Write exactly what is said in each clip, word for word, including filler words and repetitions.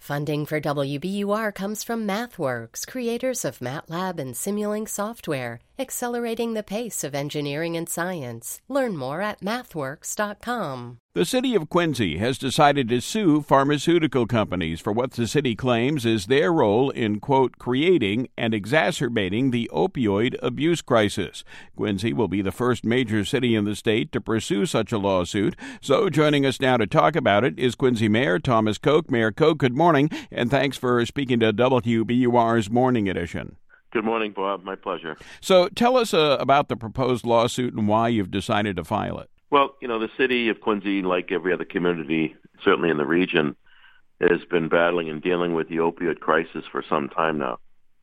Funding for W B U R comes from MathWorks, creators of MATLAB and Simulink software, accelerating the pace of engineering and science. Learn more at mathworks dot com. The city of Quincy has decided to sue pharmaceutical companies for what the city claims is their role in, quote, creating and exacerbating the opioid abuse crisis. Quincy will be the first major city in the state to pursue such a lawsuit. So joining us now to talk about it is Quincy Mayor Thomas Koch. Mayor Koch, good morning, and thanks for speaking to W B U R's Morning Edition. Good morning, Bob. My pleasure. So tell us uh, about the proposed lawsuit and why you've decided to file it. Well, you know, the city of Quincy, like every other community, certainly in the region, has been battling and dealing with the opioid crisis for some time now.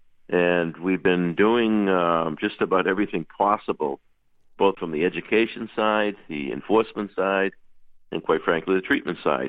And we've been doing um, just about everything possible, both from the education side, the enforcement side, and quite frankly, the treatment side.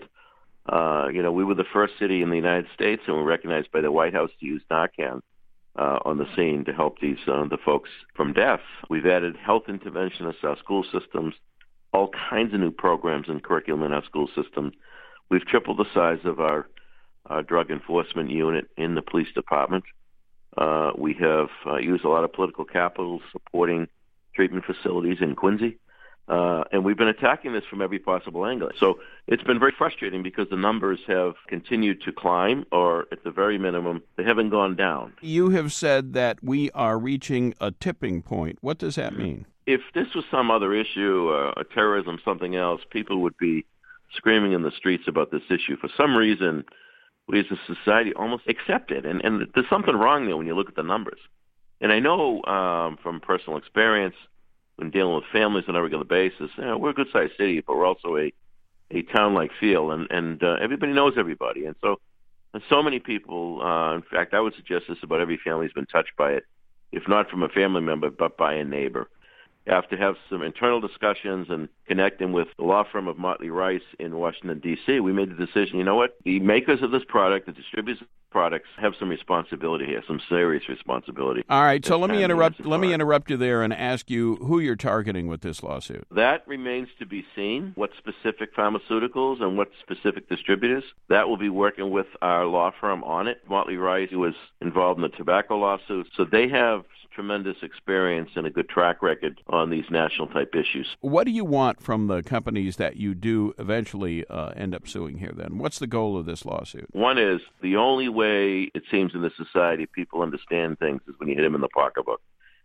Uh, you know, we were the first city in the United States, and we're recognized by the White House to use Narcan uh, on the scene to help these uh, the folks from death. We've added health interventionists to our school systems, all kinds of new programs and curriculum in our school system. We've tripled the size of our, our drug enforcement unit in the police department. Uh, we have uh, used a lot of political capital supporting treatment facilities in Quincy. Uh, and we've been attacking this from every possible angle. So it's been very frustrating because the numbers have continued to climb, or at the very minimum, they haven't gone down. You have said that we are reaching a tipping point. What does that mean? If this was some other issue, uh, terrorism, something else, people would be screaming in the streets about this issue. For some reason, we as a society almost accept it. And, and there's something wrong there when you look at the numbers. And I know um, from personal experience, when dealing with families on a regular basis, you know, we're a good-sized city, but we're also a, a town-like feel. And, and uh, everybody knows everybody. And so and so many people, uh, in fact, I would suggest this about every family has been touched by it, if not from a family member, but by a neighbor. After have some internal discussions and connecting with the law firm of Motley Rice in Washington, D C, we made the decision, you know what, the makers of this product, the distributors of products, have some responsibility here, some serious responsibility. All right, so let me interrupt let me interrupt you there and ask you who you're targeting with this lawsuit. That remains to be seen, what specific pharmaceuticals and what specific distributors. That will be working with our law firm on it. Motley Rice, who was involved in the tobacco lawsuit, so they have tremendous experience and a good track record on these national type issues. What do you want from the companies that you do eventually uh, end up suing here then? What's the goal of this lawsuit? One is the only way it seems in this society people understand things is when you hit them in the pocketbook.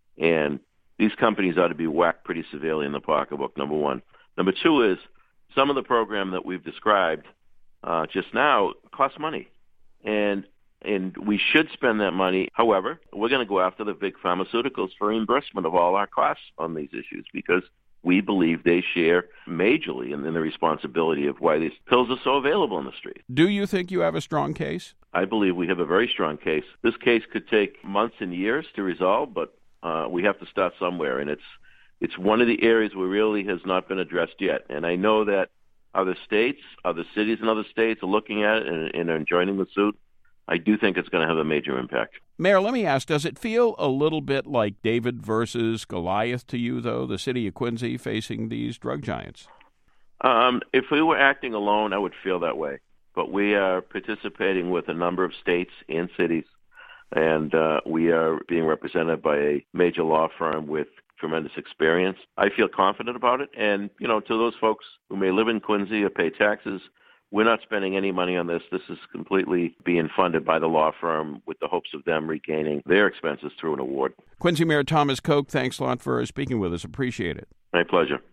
And these companies ought to be whacked pretty severely in the pocketbook, number one. Number two is some of the program that we've described uh, just now costs money. And And we should spend that money. However, we're going to go after the big pharmaceuticals for reimbursement of all our costs on these issues because we believe they share majorly in, in the responsibility of why these pills are so available in the street. Do you think you have a strong case? I believe we have a very strong case. This case could take months and years to resolve, but uh, we have to start somewhere. And it's it's one of the areas where really has not been addressed yet. And I know that other states, other cities in other states are looking at it and, and are joining the suit. I do think it's going to have a major impact. Mayor, let me ask, does it feel a little bit like David versus Goliath to you, though, the city of Quincy facing these drug giants? Um, if we were acting alone, I would feel that way. But we are participating with a number of states and cities, and uh, we are being represented by a major law firm with tremendous experience. I feel confident about it. And, you know, to those folks who may live in Quincy or pay taxes, we're not spending any money on this. This is completely being funded by the law firm with the hopes of them regaining their expenses through an award. Quincy Mayor Thomas Koch, thanks a lot for speaking with us. Appreciate it. My pleasure.